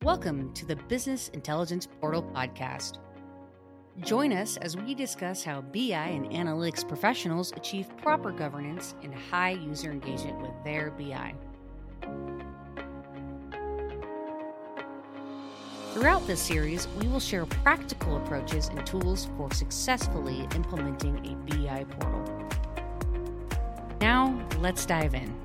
Welcome to the Business Intelligence Portal podcast. Join us as we discuss how BI and analytics professionals achieve proper governance and high user engagement with their BI. Throughout this series, we will share practical approaches and tools for successfully implementing a BI portal. Now, let's dive in.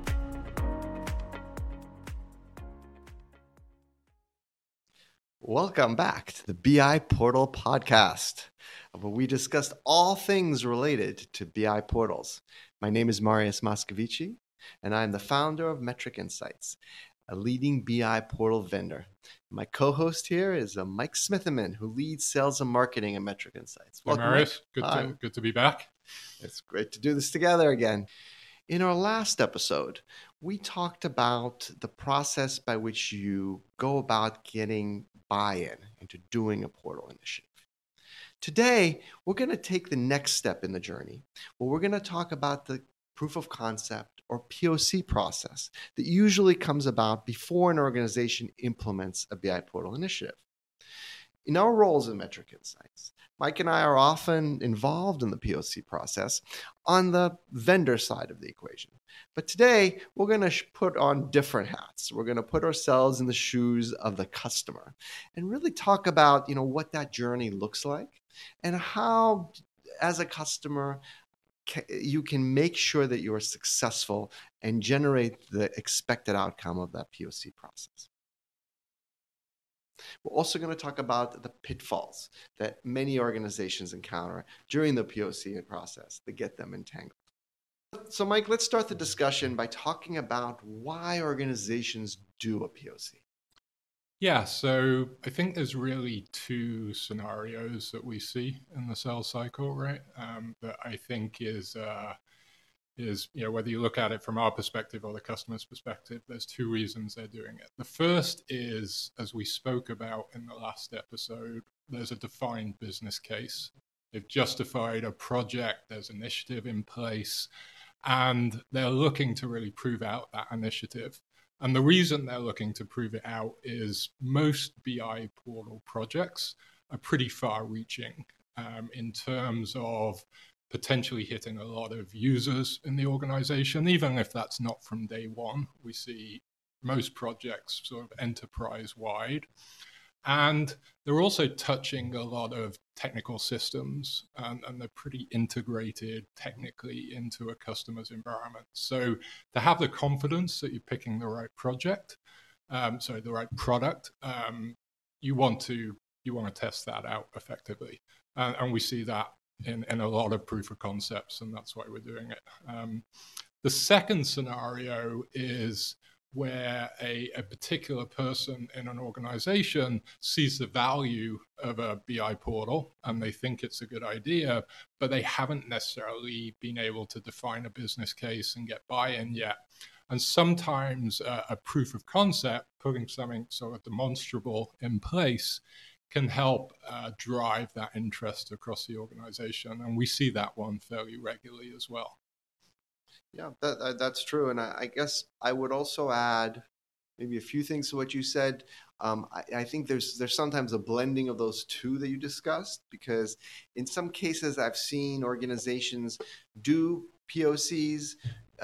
Welcome back to the BI Portal podcast, where we discussed all things related to BI portals. My name is Marius Moscovici, and I'm the founder of Metric Insights, a leading BI portal vendor. My co-host here is Mike Smitherman, who leads sales and marketing at Metric Insights. Welcome, Marius. Good to be back. It's great to do this together again. In our last episode, we talked about the process by which you go about getting buy-in into doing a portal initiative. Today, we're going to take the next step in the journey, where we're going to talk about the proof of concept or POC process that usually comes about before an organization implements a BI portal initiative. In our roles in Metric Insights, Mike and I are often involved in the POC process on the vendor side of the equation. But today, we're going to put on different hats. We're going to put ourselves in the shoes of the customer and really talk about, what that journey looks like and how, as a customer, you can make sure that you are successful and generate the expected outcome of that POC process. We're also going to talk about the pitfalls that many organizations encounter during the POC process that get them entangled. So, Mike, let's start the discussion by talking about why organizations do a POC. Yeah, so I think there's really two scenarios that we see in the sales cycle, right? That I think is whether you look at it from our perspective or the customer's perspective, there's two reasons they're doing it. The first is, as we spoke about in the last episode, there's a defined business case. They've justified a project, there's initiative in place, and they're looking to really prove out that initiative. And the reason they're looking to prove it out is most BI portal projects are pretty far-reaching in terms of potentially hitting a lot of users in the organization, even if that's not from day one. We see most projects sort of enterprise-wide. And they're also touching a lot of technical systems, and they're pretty integrated technically into a customer's environment. So to have the confidence that you're picking the right project, the right product, you want to test that out effectively. And we see that in a lot of proof of concepts, and that's why we're doing it. The second scenario is where a particular person in an organization sees the value of a BI portal and they think it's a good idea, but they haven't necessarily been able to define a business case and get buy-in yet. And sometimes a proof of concept, putting something sort of demonstrable in place, can help drive that interest across the organization. And we see that one fairly regularly as well. Yeah, that's true. And I guess I would also add maybe a few things to what you said. I think there's sometimes a blending of those two that you discussed, because in some cases I've seen organizations do POCs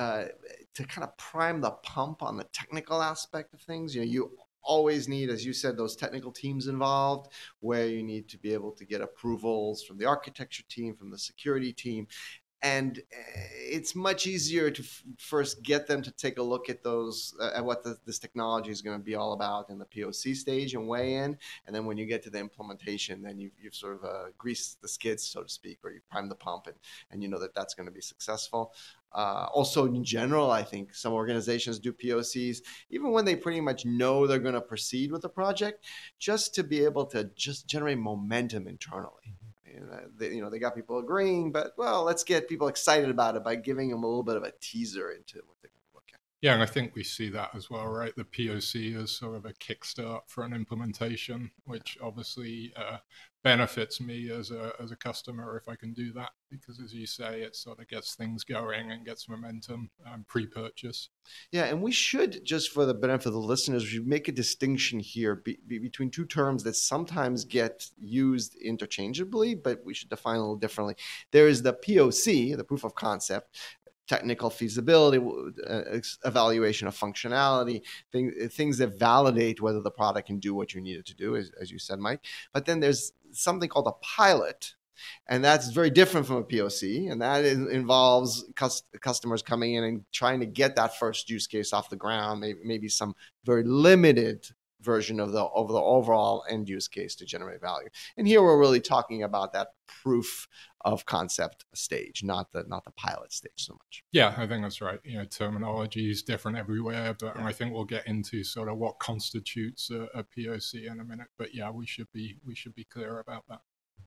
to kind of prime the pump on the technical aspect of things. You always need, as you said, those technical teams involved, where you need to be able to get approvals from the architecture team, from the security team. And it's much easier to first get them to take a look at those, at what this technology is going to be all about in the POC stage and weigh in. And then when you get to the implementation, then you've sort of greased the skids, so to speak, or you've primed the pump, and you know that that's going to be successful. Also, in general, I think some organizations do POCs, even when they pretty much know they're going to proceed with the project, just to be able to just generate momentum internally. They got people agreeing, but let's get people excited about it by giving them a little bit of a teaser into what they're going to look at. Yeah, and I think we see that as well, right? The POC is sort of a kickstart for an implementation, which obviously benefits me as a customer if I can do that, because as you say, it sort of gets things going and gets momentum pre-purchase. Yeah, and we should, just for the benefit of the listeners, we make a distinction here between two terms that sometimes get used interchangeably, but we should define a little differently. There is the POC, the proof of concept, technical feasibility, evaluation of functionality, things that validate whether the product can do what you need it to do, as you said, Mike. But then there's something called a pilot. And that's very different from a POC. And that involves customers coming in and trying to get that first use case off the ground, maybe some very limited version of the overall end use case to generate value. And here we're really talking about that proof of concept stage, not the pilot stage so much. Yeah, I think that's right. Terminology is different everywhere, but I think we'll get into sort of what constitutes a POC in a minute. But yeah, we should be clear about that.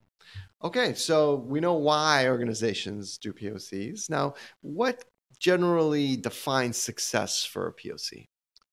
Okay, so we know why organizations do POCs. Now, what generally defines success for a POC?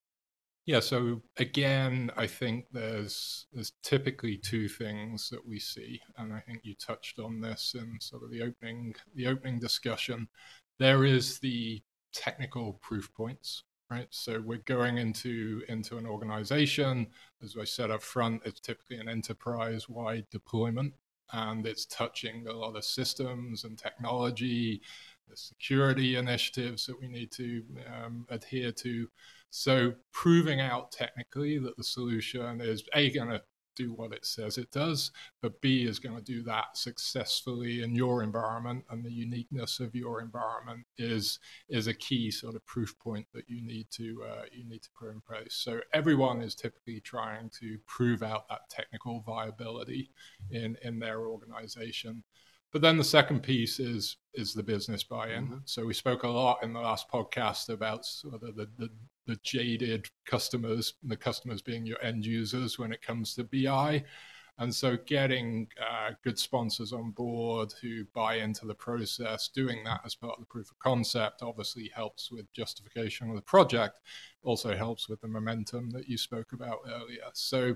Yeah, so again, I think there's typically two things that we see, and I think you touched on this in sort of the opening discussion. There is the technical proof points, right? So we're going into an organization, as I said up front, it's typically an enterprise-wide deployment, and it's touching a lot of systems and technology, the security initiatives that we need to adhere to. So proving out technically that the solution is A, going to do what it says it does, but B, is going to do that successfully in your environment, and the uniqueness of your environment is a key sort of proof point that you need to put in place. So everyone is typically trying to prove out that technical viability in their organization. But then the second piece is the business buy-in. Mm-hmm. So we spoke a lot in the last podcast about sort of the jaded customers, the customers being your end users when it comes to BI. And so getting good sponsors on board who buy into the process, doing that as part of the proof of concept obviously helps with justification of the project, also helps with the momentum that you spoke about earlier. So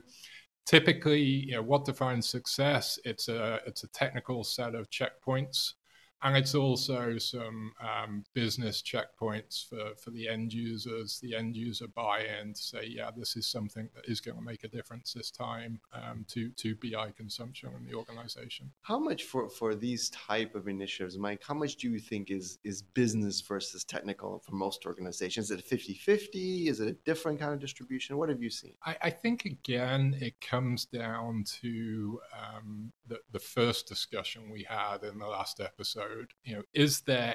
typically, what defines success? It's a technical set of checkpoints, and it's also some business checkpoints for the end users, the end user buy-in to say, yeah, this is something that is going to make a difference this time to BI consumption in the organization. How much for these type of initiatives, Mike, how much do you think is business versus technical for most organizations? Is it 50-50? Is it a different kind of distribution? What have you seen? I think, again, it comes down to the first discussion we had in the last episode. Is there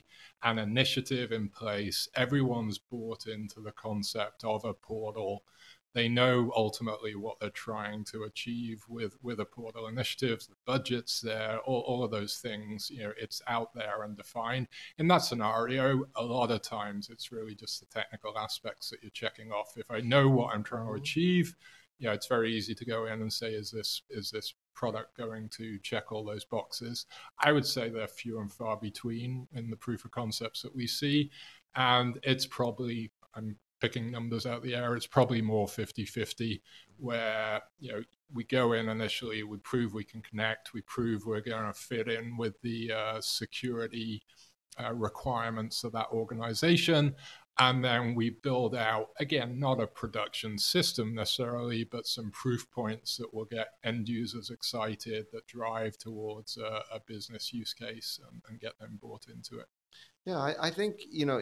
an initiative in place? Everyone's bought into the concept of a portal. They know ultimately what they're trying to achieve with a portal initiative. The budget's there, all of those things, it's out there and defined. In that scenario, a lot of times it's really just the technical aspects that you're checking off. If I know what I'm trying to achieve, it's very easy to go in and say, is this product going to check all those boxes? I would say they're few and far between in the proof of concepts that we see. And it's probably, I'm picking numbers out of the air, it's probably more 50-50, where we go in initially, we prove we can connect, we prove we're going to fit in with the security requirements of that organization. And then we build out, again, not a production system necessarily, but some proof points that will get end users excited, that drive towards a business use case and get them bought into it. Yeah, I think,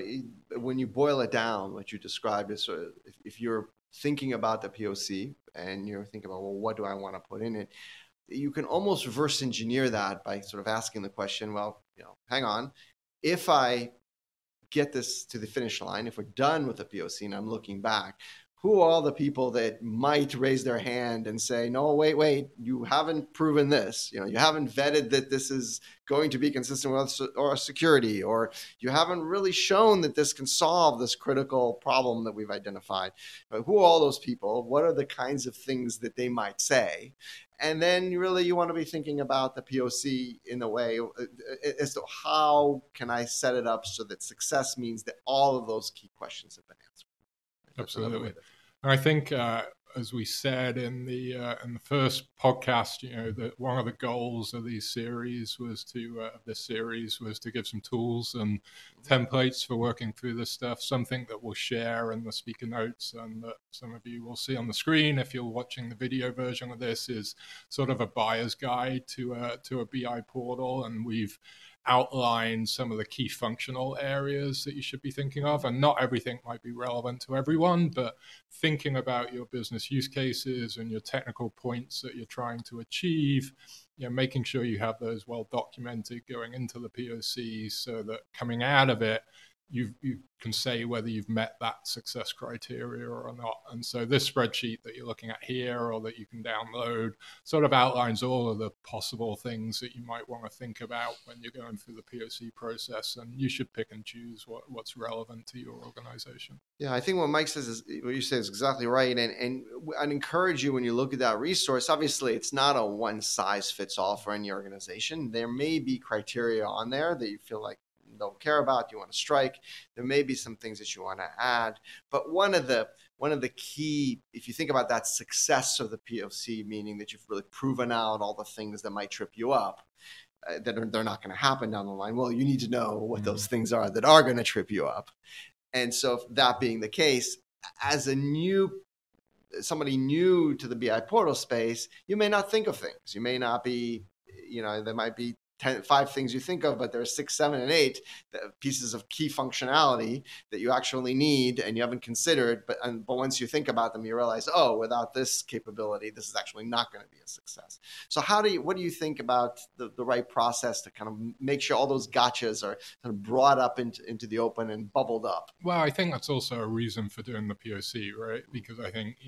when you boil it down, what you described is sort of, if you're thinking about the POC and you're thinking about, well, what do I want to put in it? You can almost reverse engineer that by sort of asking the question, well, hang on, if I get this to the finish line, if we're done with the POC and I'm looking back, who are all the people that might raise their hand and say, no, wait, you haven't proven this. You haven't vetted that this is going to be consistent with or security, or you haven't really shown that this can solve this critical problem that we've identified. Who are all those people? What are the kinds of things that they might say? And then you want to be thinking about the POC in a way as to how can I set it up so that success means that all of those key questions have been answered. Absolutely. And I think, as we said in the first podcast, that one of the goals of this series was to give some tools and templates for working through this stuff. Something that we'll share in the speaker notes, and that some of you will see on the screen if you're watching the video version of this, is sort of a buyer's guide to a BI portal, and we've outline some of the key functional areas that you should be thinking of. And not everything might be relevant to everyone, but thinking about your business use cases and your technical points that you're trying to achieve, making sure you have those well documented going into the POC, so that coming out of it, you can say whether you've met that success criteria or not. And so this spreadsheet that you're looking at here, or that you can download, sort of outlines all of the possible things that you might want to think about when you're going through the POC process. And you should pick and choose what's relevant to your organization. Yeah, I think what Mike says is, what you say is exactly right. And I'd encourage you, when you look at that resource, obviously it's not a one size fits all for any organization. There may be criteria on there that you feel like don't care about, you want to strike. There may be some things that you want to add, but one of the key, if you think about that success of the POC, meaning that you've really proven out all the things that might trip you up, that they're not going to happen down the line. Well, you need to know what those things are that are going to trip you up. And so, that being the case, as somebody new to the BI portal space, you may not think of things. You may not be, there might be 5 things you think of, but there are 6, 7, and 8 pieces of key functionality that you actually need and you haven't considered. But once you think about them, you realize, oh, without this capability, this is actually not going to be a success. So what do you think about the right process to kind of make sure all those gotchas are kind of brought up into the open and bubbled up? Well, I think that's also a reason for doing the POC, right? Because I think,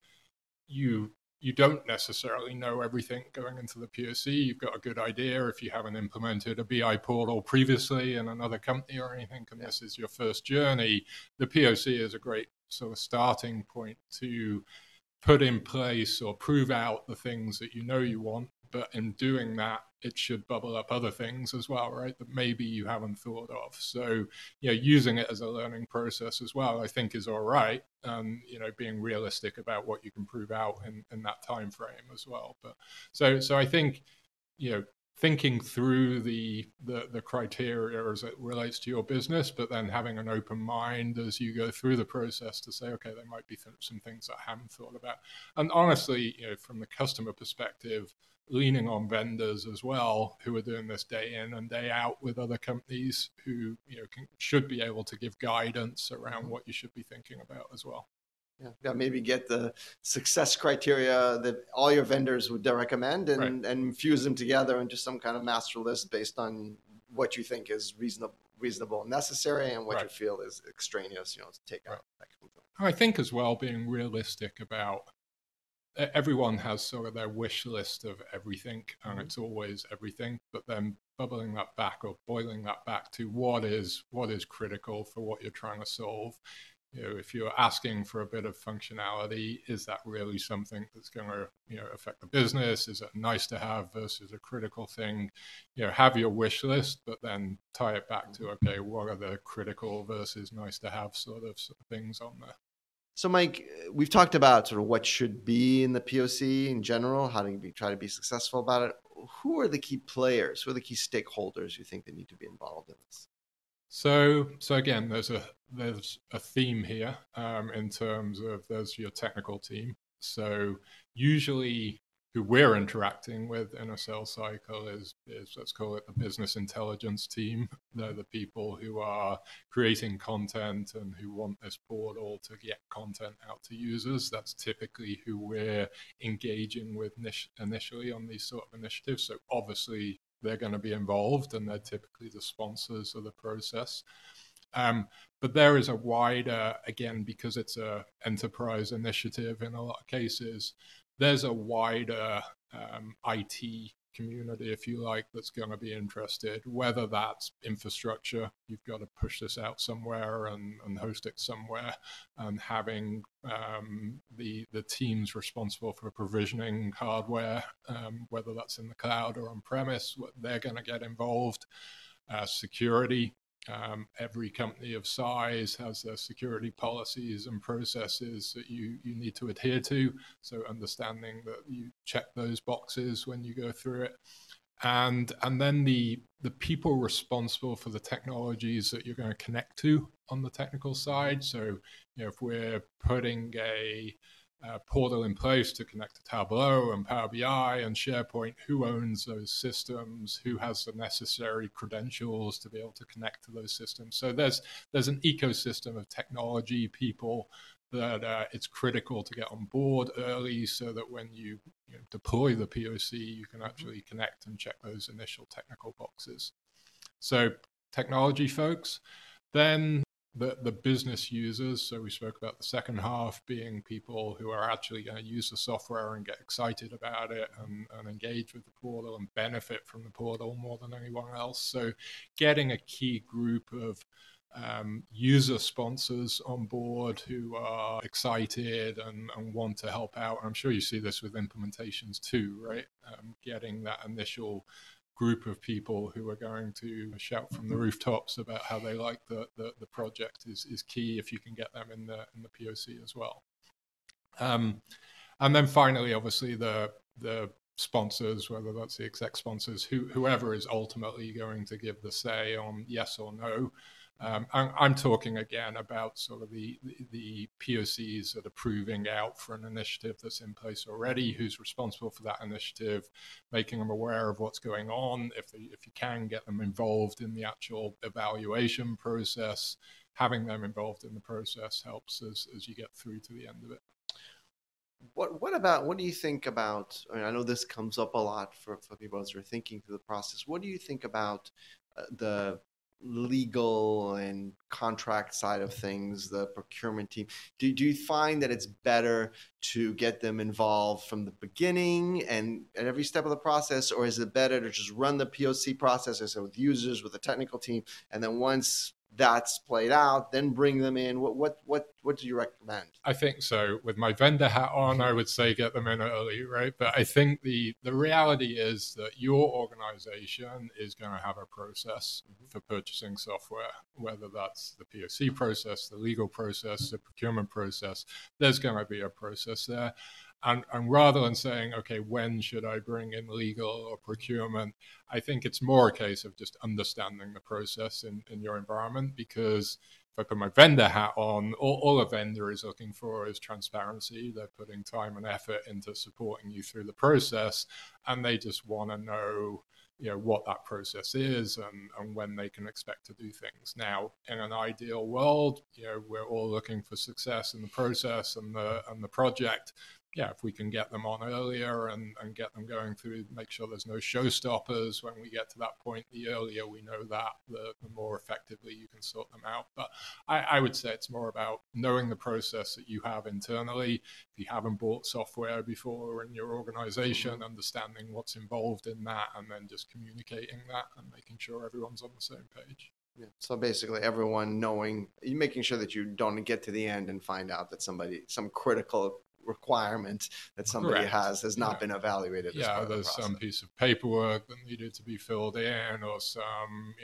you don't necessarily know everything going into the POC. You've got a good idea if you haven't implemented a BI portal previously in another company or anything, and this is your first journey. The POC is a great sort of starting point to put in place or prove out the things that you want. But in doing that, it should bubble up other things as well, right, that maybe you haven't thought of. So, using it as a learning process as well, I think is all right. Being realistic about what you can prove out in that time frame as well. But so I think, thinking through the criteria as it relates to your business, but then having an open mind as you go through the process to say, okay, there might be some things that I haven't thought about. And honestly, from the customer perspective, leaning on vendors as well, who are doing this day in and day out with other companies who should be able to give guidance around what you should be thinking about as well. Yeah, maybe get the success criteria that all your vendors would recommend and fuse them together into some kind of master list based on what you think is reasonable and necessary, and what you feel is extraneous, to take out. I think as well, being realistic about, everyone has sort of their wish list of everything, and it's always everything, but then bubbling that back or boiling that back to what is critical for what you're trying to solve. If you're asking for a bit of functionality, is that really something that's going to, affect the business? Is it nice to have versus a critical thing? Have your wish list, but then tie it back to, okay, what are the critical versus nice to have sort of things on there? So, Mike, we've talked about sort of what should be in the POC in general, how to try to be successful about it. Who are the key players? Who are the key stakeholders you think that need to be involved in this? So again, there's a theme here in terms of there's your technical team. So usually who we're interacting with in a sales cycle is let's call it the business intelligence team. They're the people who are creating content and who want this portal to get content out to users. That's typically who we're engaging with initially on these sort of initiatives. So obviously they're going to be involved, and they're typically the sponsors of the process. But there is a wider, again, because it's a enterprise initiative in a lot of cases, there's a wider IT community, if you like, that's going to be interested, whether that's infrastructure, you've got to push this out somewhere and host it somewhere, and having the teams responsible for provisioning hardware, whether that's in the cloud or on premise, they're going to get involved. Security. Every company of size has their security policies and processes that you need to adhere to. So understanding that you check those boxes when you go through it. And then the people responsible for the technologies that you're going to connect to on the technical side. So, if we're putting a portal in place to connect to Tableau and Power BI and SharePoint, who owns those systems, who has the necessary credentials to be able to connect to those systems. So there's an ecosystem of technology people that it's critical to get on board early so that when you deploy the POC, you can actually connect and check those initial technical boxes. So technology folks, then the business users. So we spoke about the second half being people who are actually going to use the software and get excited about it and engage with the portal and benefit from the portal more than anyone else. So getting a key group of user sponsors on board who are excited and want to help out. I'm sure you see this with implementations too, right? Getting that initial group of people who are going to shout from the rooftops about how they like the project is key if you can get them in the POC as well. And then finally, obviously, the sponsors, whether that's the exec sponsors, whoever is ultimately going to give the say on yes or no. I'm talking again about sort of the POCs that are proving out for an initiative that's in place already, who's responsible for that initiative, making them aware of what's going on. If you can get them involved in the actual evaluation process, having them involved in the process helps as you get through to the end of it. What do you think about, I know this comes up a lot for people as they're thinking through the process. What do you think about the legal and contract side of things, the procurement team? Do you find that it's better to get them involved from the beginning and at every step of the process, or is it better to just run the POC process, as I said, with users, with the technical team, and then once that's played out, then bring them in? What do you recommend? I think so. With my vendor hat on, I would say get them in early, right? But I think the reality is that your organization is going to have a process for purchasing software, whether that's the POC process, the legal process, the procurement process. There's going to be a process there. And rather than saying, okay, when should I bring in legal or procurement, I think it's more a case of just understanding the process in your environment. Because if I put my vendor hat on, all a vendor is looking for is transparency. They're putting time and effort into supporting you through the process, and they just want to know what that process is and when they can expect to do things. Now, in an ideal world, we're all looking for success in the process and the project. Yeah, if we can get them on earlier and get them going through, make sure there's no showstoppers when we get to that point, the earlier we know that, the more effectively you can sort them out. But I would say it's more about knowing the process that you have internally. If you haven't bought software before in your organization, understanding what's involved in that, and then just communicating that and making sure everyone's on the same page. Yeah. So basically everyone knowing, making sure that you don't get to the end and find out that some critical requirement that somebody has not been evaluated. Yeah, there's some piece of paperwork that needed to be filled in, or some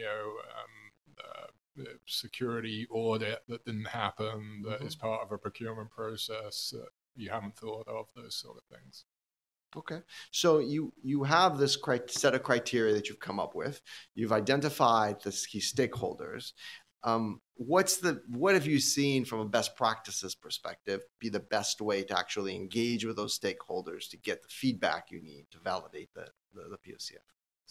security audit that didn't happen that is part of a procurement process that you haven't thought of, those sort of things. Okay. So you have this set of criteria that you've come up with. You've identified the key stakeholders. What have you seen from a best practices perspective be the best way to actually engage with those stakeholders to get the feedback you need to validate the POCF?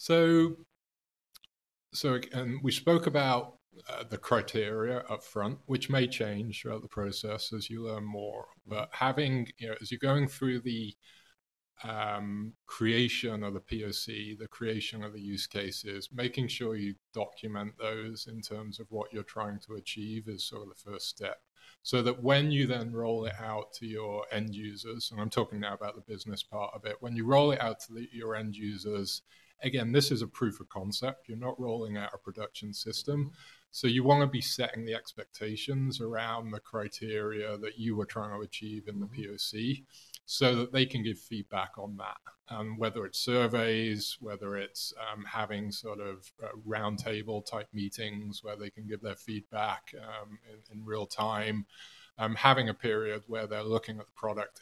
So again, we spoke about the criteria up front, which may change throughout the process as you learn more. But having, as you're going through the creation of the POC, the creation of the use cases, making sure you document those in terms of what you're trying to achieve is sort of the first step. So that when you then roll it out to your end users, and I'm talking now about the business part of it, when you roll it out to your end users, again, this is a proof of concept. You're not rolling out a production system. So you want to be setting the expectations around the criteria that you were trying to achieve in the POC so that they can give feedback on that. Whether it's surveys, whether it's having sort of roundtable type meetings where they can give their feedback in real time. Having a period where they're looking at the product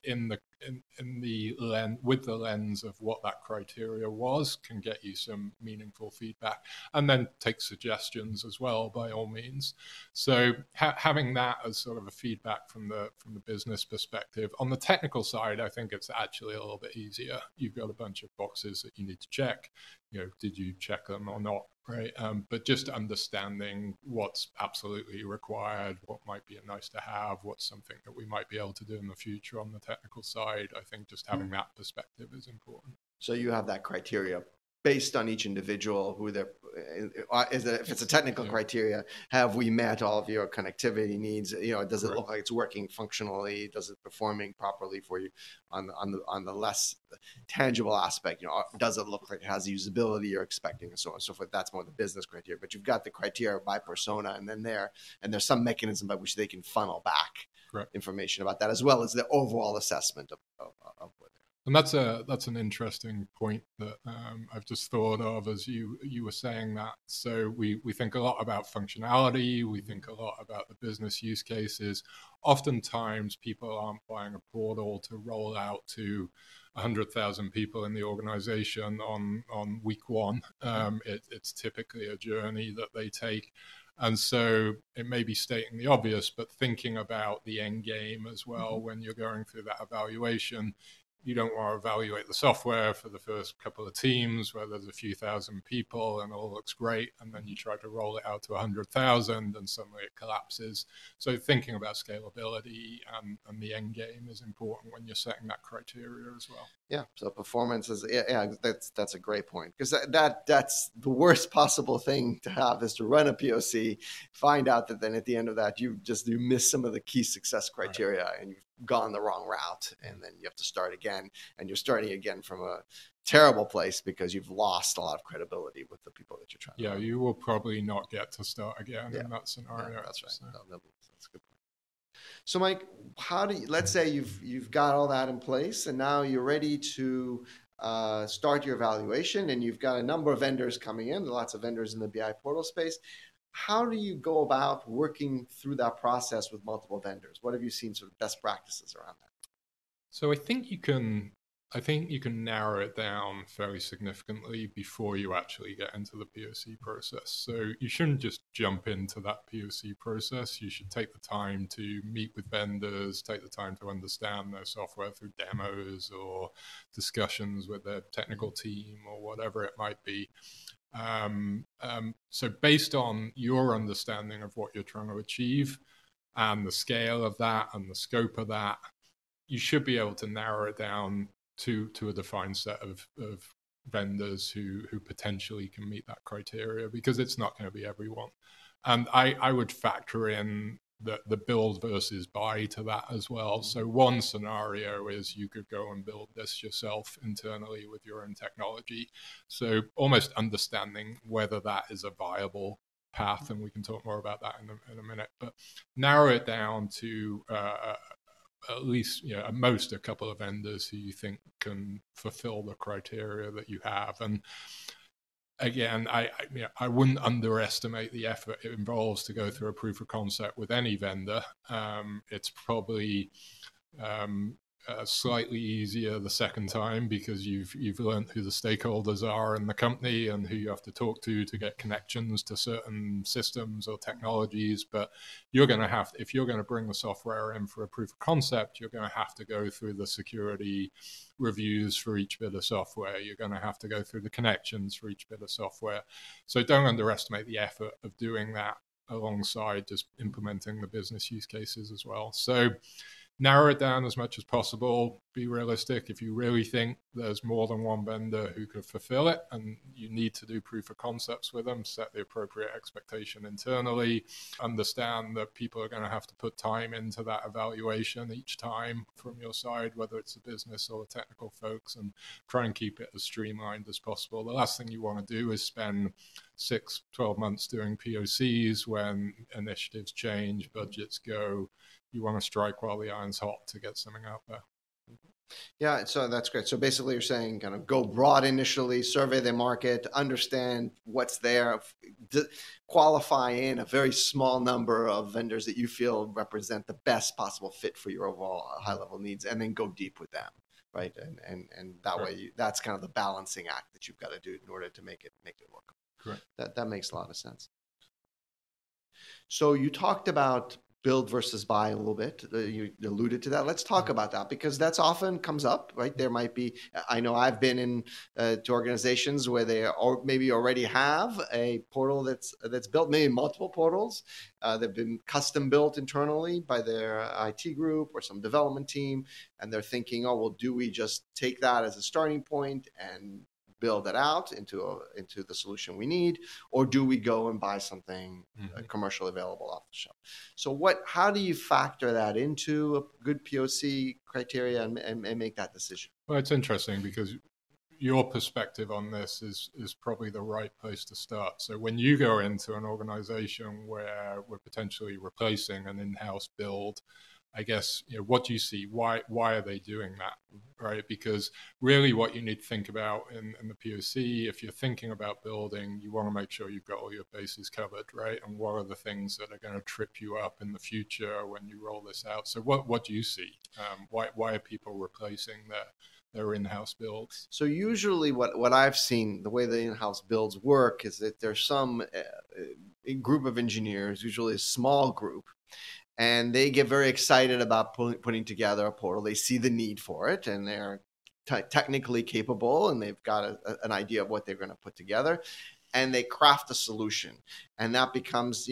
with the lens of what that criteria was can get you some meaningful feedback, and then take suggestions as well by all means. So having that as sort of a feedback from the business perspective. On the technical side, I think it's actually a little bit easier. You've got a bunch of boxes that you need to check. Did you check them or not? Right. But just understanding what's absolutely required, what might be a nice to have, what's something that we might be able to do in the future on the technical side. I think just having that perspective is important. So you have that criteria based on each individual, who they're, if it's a technical criteria, have we met all of your connectivity needs? Does it look like it's working functionally? Does it performing properly for you on the less tangible aspect? Does it look like it has the usability you're expecting, and so on and so forth? That's more the business criteria. But you've got the criteria by persona, and then there's some mechanism by which they can funnel back information about that, as well as the overall assessment of what. And that's an interesting point that I've just thought of as you were saying that. So we think a lot about functionality. We think a lot about the business use cases. Oftentimes, people aren't buying a portal to roll out to 100,000 people in the organization on week one. It's typically a journey that they take. And so it may be stating the obvious, but thinking about the end game as well when you're going through that evaluation. You don't want to evaluate the software for the first couple of teams where there's a few thousand people and all looks great, and then you try to roll it out to 100,000 and suddenly it collapses. So thinking about scalability and the end game is important when you're setting that criteria as well. Yeah, so performance is that's a great point, because that's the worst possible thing to have, is to run a POC, find out that then at the end of that you miss some of the key success criteria, and you've gone the wrong route, and then you have to start again, and you're starting again from a terrible place because you've lost a lot of credibility with the people that you're trying to run. You will probably not get to start again in that scenario. Yeah, that's right. So. That's a good point. So Mike, let's say you've got all that in place, and now you're ready to start your evaluation, and you've got a number of vendors coming in, lots of vendors in the BI portal space. How do you go about working through that process with multiple vendors? What have you seen sort of best practices around that? So I think you can narrow it down fairly significantly before you actually get into the POC process. So you shouldn't just jump into that POC process. You should take the time to meet with vendors, take the time to understand their software through demos or discussions with their technical team or whatever it might be. So based on your understanding of what you're trying to achieve and the scale of that and the scope of that, you should be able to narrow it down to a defined set of vendors who potentially can meet that criteria, because it's not going to be everyone. And I would factor in the build versus buy to that as well. So one scenario is you could go and build this yourself internally with your own technology. So almost understanding whether that is a viable path, and we can talk more about that in a minute, but narrow it down to at least, at most a couple of vendors who you think can fulfill the criteria that you have. And again, I wouldn't underestimate the effort it involves to go through a proof of concept with any vendor. It's probably slightly easier the second time because you've learned who the stakeholders are in the company and who you have to talk to get connections to certain systems or technologies. But you're going to have, if you're going to bring the software in for a proof of concept, you're going to have to go through the security reviews for each bit of software. You're going to have to go through the connections for each bit of software. So don't underestimate the effort of doing that alongside just implementing the business use cases as well. So narrow it down as much as possible, be realistic. If you really think there's more than one vendor who could fulfill it and you need to do proof of concepts with them, set the appropriate expectation internally, understand that people are going to have to put time into that evaluation each time from your side, whether it's the business or the technical folks, and try and keep it as streamlined as possible. The last thing you want to do is spend 6-12 months doing POCs when initiatives change, budgets go. You want to strike while the iron's hot to get something out there. Yeah, so that's great. So basically you're saying kind of go broad initially, survey the market, understand what's there, qualify in a very small number of vendors that you feel represent the best possible fit for your overall high-level needs, and then go deep with them, right? And that way, that's kind of the balancing act that you've got to do in order to make it work. Correct. That makes a lot of sense. So you talked about build versus buy a little bit. You alluded to that. Let's talk about that, because that's often comes up, right? There might be, I know I've been in to organizations where they maybe already have a portal that's built, maybe multiple portals. They've been custom built internally by their IT group or some development team. And they're thinking, oh, well, do we just take that as a starting point and build it out into the solution we need, or do we go and buy something commercially available off the shelf? So how do you factor that into a good POC criteria and make that decision? Well, it's interesting because your perspective on this is probably the right place to start. So when you go into an organization where we're potentially replacing an in-house build, I guess, what do you see? Why are they doing that, right? Because really what you need to think about in the POC, if you're thinking about building, you want to make sure you've got all your bases covered, right? And what are the things that are going to trip you up in the future when you roll this out? So what do you see? Why are people replacing their in-house builds? So usually what I've seen, the way the in-house builds work is that there's some group of engineers, usually a small group, and they get very excited about putting together a portal. They see the need for it, and they're technically capable, and they've got an idea of what they're going to put together, and they craft a solution, and that becomes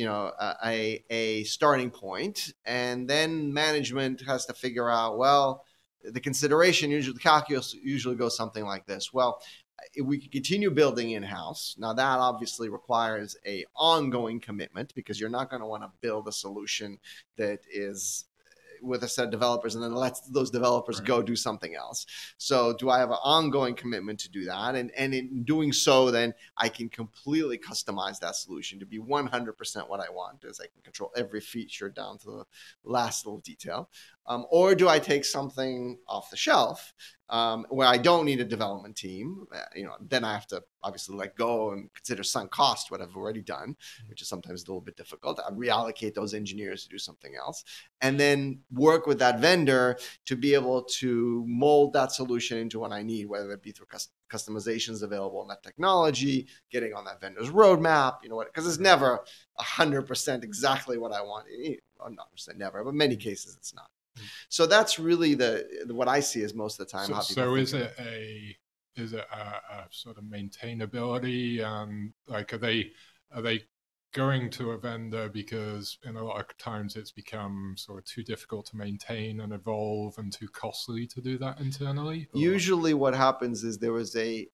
a starting point. And then management has to figure out, well, the calculus usually goes something like this. Well, if we can continue building in-house, now that obviously requires a ongoing commitment, because you're not going to want to build a solution that is with a set of developers and then let those developers go do something else. So do I have an ongoing commitment to do that? And in doing so, then I can completely customize that solution to be 100% what I want, as I can control every feature down to the last little detail. Or do I take something off the shelf where I don't need a development team? Then I have to obviously let go and consider sunk cost, what I've already done, which is sometimes a little bit difficult. I reallocate those engineers to do something else, and then work with that vendor to be able to mold that solution into what I need, whether it be through customizations available in that technology, getting on that vendor's roadmap, because it's never 100% exactly what I want. Well, not percent never, but many cases it's not. So that's really what I see as most of the time. So is it a sort of maintainability? Like, are they going to a vendor because in a lot of times it's become sort of too difficult to maintain and evolve and too costly to do that internally? Or? Usually what happens is there was a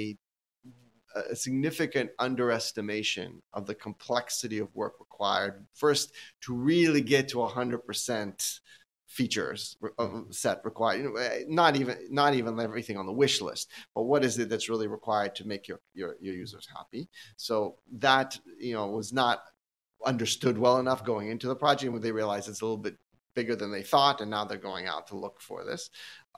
significant underestimation of the complexity of work required first to really get to 100% features set required, not even everything on the wish list, but what is it that's really required to make your users happy. So that was not understood well enough going into the project, when they realized it's a little bit bigger than they thought, and now they're going out to look for this.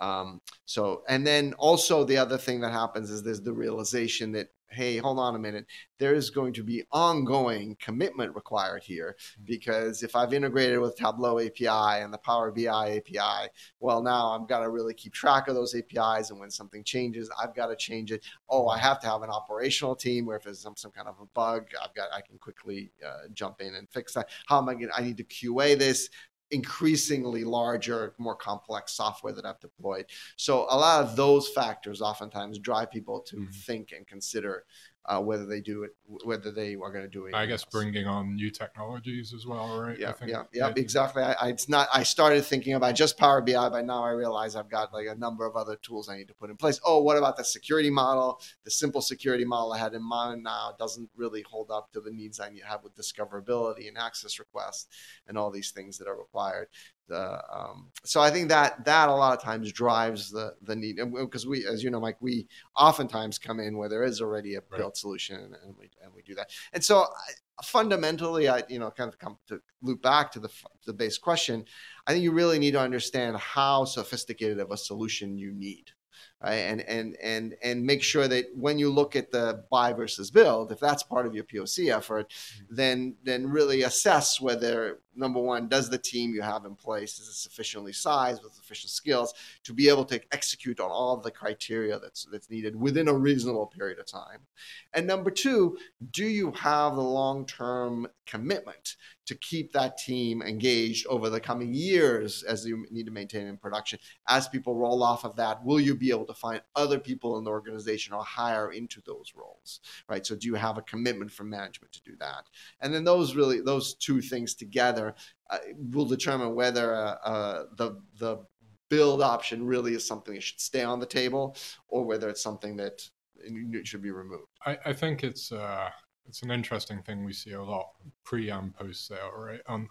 And then also the other thing that happens is there's the realization that, hey, hold on a minute, there is going to be ongoing commitment required here, because if I've integrated with Tableau API and the Power BI API, well, now I've got to really keep track of those APIs, and when something changes, I've got to change it. Oh, I have to have an operational team where if there's some kind of a bug, I can quickly jump in and fix that. I need to QA this increasingly larger, more complex software that I've deployed. So a lot of those factors oftentimes drive people to think and consider whether they do it, whether they are going to do it. I guess bringing on new technologies as well, right? Yeah, exactly. I started thinking about just Power BI, but now I realize I've got like a number of other tools I need to put in place. Oh, what about the security model? The simple security model I had in mind now doesn't really hold up to the needs I have with discoverability and access requests and all these things that are required. So I think that a lot of times drives the need, because we, as you know, Mike, we oftentimes come in where there is already a built solution, and we do that. And so fundamentally, I kind of come to loop back to the base question. I think you really need to understand how sophisticated of a solution you need. Right? And make sure that when you look at the buy versus build, if that's part of your POC effort, then really assess whether, number one, does the team you have in place, is it sufficiently sized with sufficient skills to be able to execute on all of the criteria that's needed within a reasonable period of time? And number two, do you have the long-term commitment to keep that team engaged over the coming years as you need to maintain in production? As people roll off of that, will you be able to find other people in the organization or hire into those roles, right? So do you have a commitment from management to do that? And then those two things together will determine whether the build option really is something that should stay on the table, or whether it's something that should be removed. I think it's an interesting thing we see a lot pre and post sale, right? On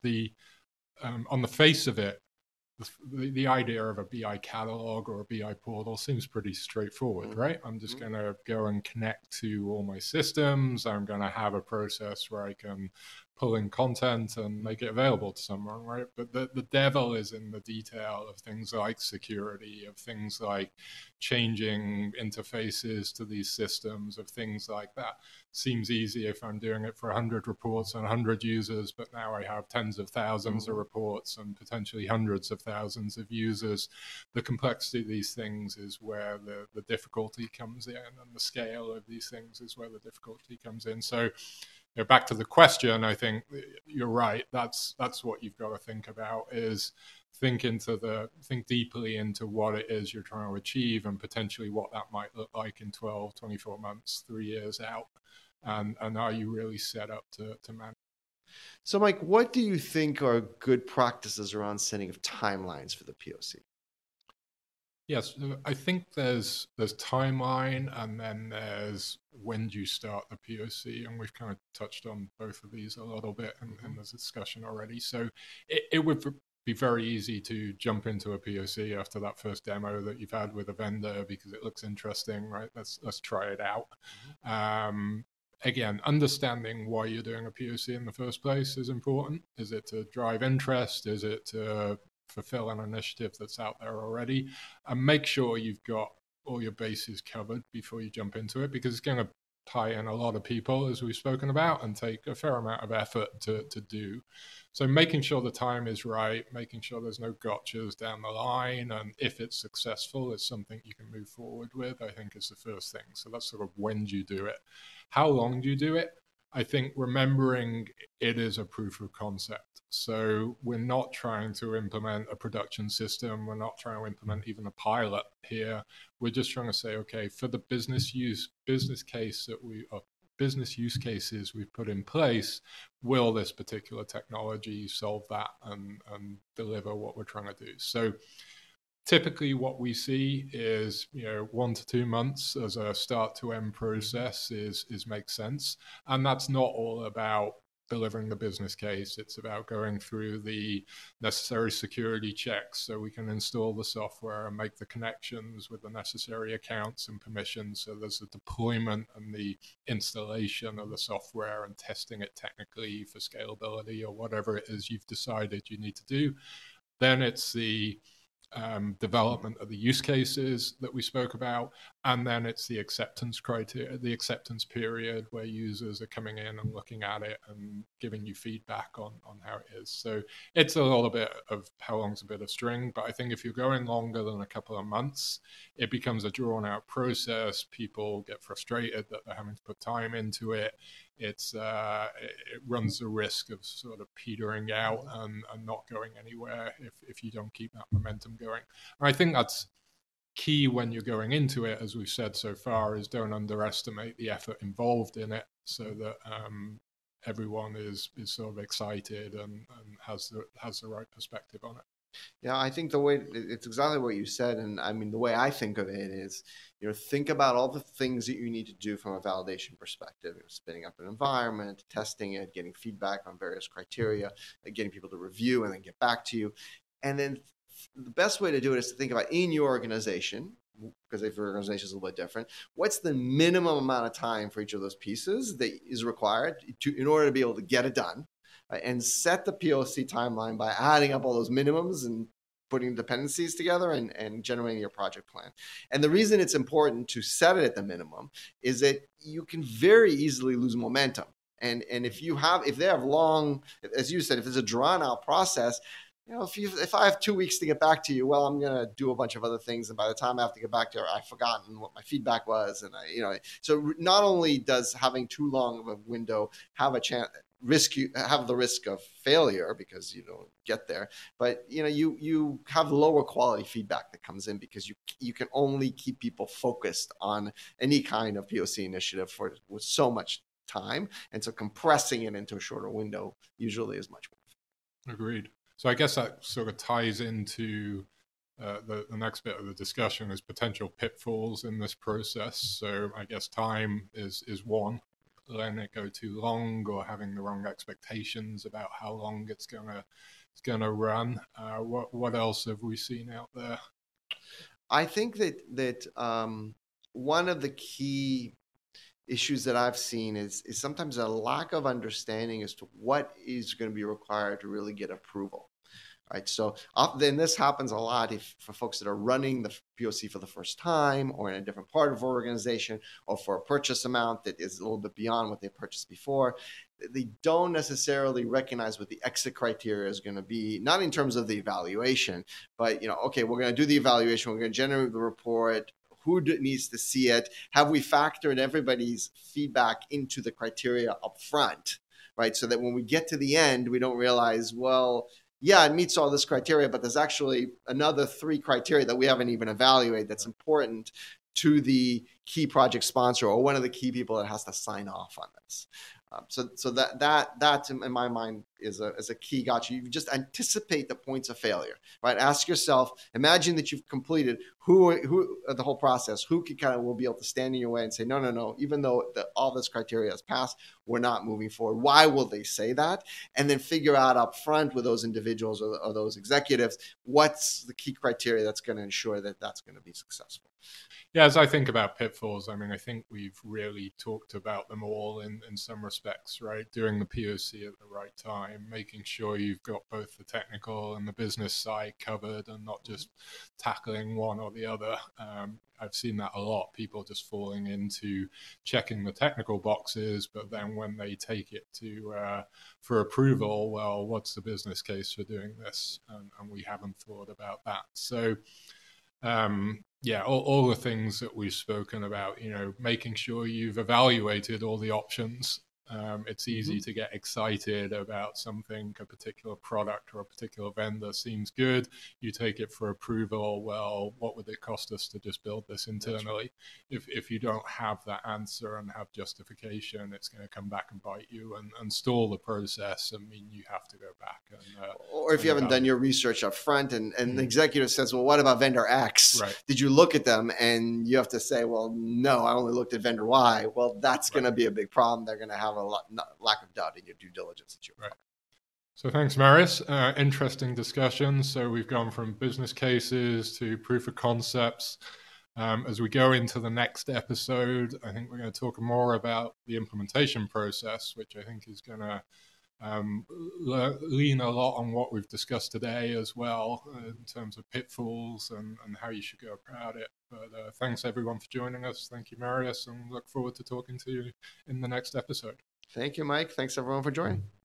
the face of it, the idea of a BI catalog or a BI portal seems pretty straightforward, right? I'm just going to go and connect to all my systems. I'm going to have a process where I can pull in content and make it available to someone, right? But the devil is in the detail of things like security, of things like changing interfaces to these systems, of things like that. Seems easy if I'm doing it for 100 reports and 100 users, but now I have tens of thousands of reports and potentially hundreds of thousands of users. The complexity of these things is where the difficulty comes in, and the scale of these things is where the difficulty comes in. So, back to the question, I think you're right. That's what you've got to think about, is think deeply into what it is you're trying to achieve, and potentially what that might look like in 12, 24 months, 3 years out. And are you really set up to manage? So, Mike, what do you think are good practices around setting of timelines for the POC? Yes, I think there's timeline, and then there's when do you start the POC, and we've kind of touched on both of these a little bit in this discussion already. So it would be very easy to jump into a POC after that first demo that you've had with a vendor because it looks interesting, right? Let's try it out. Again, understanding why you're doing a POC in the first place is important. Is it to drive interest? Is it to fulfill an initiative that's out there already? And make sure you've got all your bases covered before you jump into it, because it's going to tie in a lot of people, as we've spoken about, and take a fair amount of effort to do. So making sure the time is right, making sure there's no gotchas down the line, and if it's successful, it's something you can move forward with, I think is the first thing. So that's sort of when do you do it. How long do you do it? I think remembering it is a proof of concept. So we're not trying to implement a production system. We're not trying to implement even a pilot here. We're just trying to say, okay, for the business use cases we've put in place, will this particular technology solve that and deliver what we're trying to do? So typically what we see is 1 to 2 months as a start to end process is makes sense. And that's not all about delivering the business case. It's about going through the necessary security checks so we can install the software and make the connections with the necessary accounts and permissions. So there's the deployment and the installation of the software and testing it technically for scalability or whatever it is you've decided you need to do. Then it's the development of the use cases that we spoke about, and then it's the acceptance criteria, the acceptance period where users are coming in and looking at it and giving you feedback on how it is. So it's a little bit of how long's a bit of string, but I think if you're going longer than a couple of months, it becomes a drawn out process. People get frustrated that they're having to put time into it. It runs the risk of sort of petering out and not going anywhere if you don't keep that momentum going. And I think that's key when you're going into it, as we've said so far, is don't underestimate the effort involved in it, so that everyone is sort of excited and has the right perspective on it. Yeah, I think it's exactly what you said. And I mean, the way I think of it is, think about all the things that you need to do from a validation perspective, spinning up an environment, testing it, getting feedback on various criteria, getting people to review and then get back to you. And then the best way to do it is to think about in your organization, because if your organization is a little bit different, what's the minimum amount of time for each of those pieces that is required in order to be able to get it done, and set the POC timeline by adding up all those minimums and putting dependencies together and generating your project plan. And the reason it's important to set it at the minimum is that you can very easily lose momentum. And if they have long, as you said, if it's a drawn out process, if I have 2 weeks to get back to you, well, I'm going to do a bunch of other things. And by the time I have to get back to you, I've forgotten what my feedback was. And so not only does having too long of a window have the risk of failure because you don't get there, but you have lower quality feedback that comes in because you can only keep people focused on any kind of POC initiative with so much time, and so compressing it into a shorter window usually is much more. Agreed. So I guess that sort of ties into the next bit of the discussion is potential pitfalls in this process. So I guess time is one. Letting it go too long or having the wrong expectations about how long it's gonna run. What else have we seen out there? I think that one of the key issues that I've seen is sometimes a lack of understanding as to what is going to be required to really get approval. Right. So then this happens a lot for folks that are running the POC for the first time or in a different part of our organization or for a purchase amount that is a little bit beyond what they purchased before. They don't necessarily recognize what the exit criteria is going to be, not in terms of the evaluation, but, okay, we're going to do the evaluation. We're going to generate the report. Who needs to see it? Have we factored everybody's feedback into the criteria up front, right? So that when we get to the end, we don't realize, well, yeah, it meets all this criteria, but there's actually another 3 criteria that we haven't even evaluated that's important to the key project sponsor or one of the key people that has to sign off on this. So that in my mind is a key gotcha. You just anticipate the points of failure, right? Ask yourself, imagine that you've completed who the whole process, who will be able to stand in your way and say, no, even though all this criteria has passed, we're not moving forward. Why will they say that? And then figure out up front with those individuals or those executives, what's the key criteria that's going to ensure that that's going to be successful. Yeah, as I think about pitfalls, I mean, I think we've really talked about them all in some respects, right? Doing the POC at the right time, making sure you've got both the technical and the business side covered and not just tackling one or the other. I've seen that a lot, people just falling into checking the technical boxes, but then when they take it for approval, well, what's the business case for doing this? And we haven't thought about that. So, all the things that we've spoken about, making sure you've evaluated all the options. It's easy to get excited about something, a particular product or a particular vendor seems good. You take it for approval. Well, what would it cost us to just build this internally? Right. If you don't have that answer and have justification, it's going to come back and bite you and stall the process. I mean, you have to go back. Or if you haven't done your research up front and the executive says, well, what about vendor X? Right. Did you look at them? And you have to say, well, no, I only looked at vendor Y. Well, that's going to be a big problem. They're going to have a lack of doubt in your due diligence that you're right. So thanks, Marius. Interesting discussion. So we've gone from business cases to proof of concepts. As we go into the next episode, I think we're going to talk more about the implementation process, which I think is going to lean a lot on what we've discussed today as well in terms of pitfalls and how you should go about it. But thanks everyone for joining us. Thank you, Marius, and look forward to talking to you in the next episode. Thank you, Mike. Thanks everyone for joining.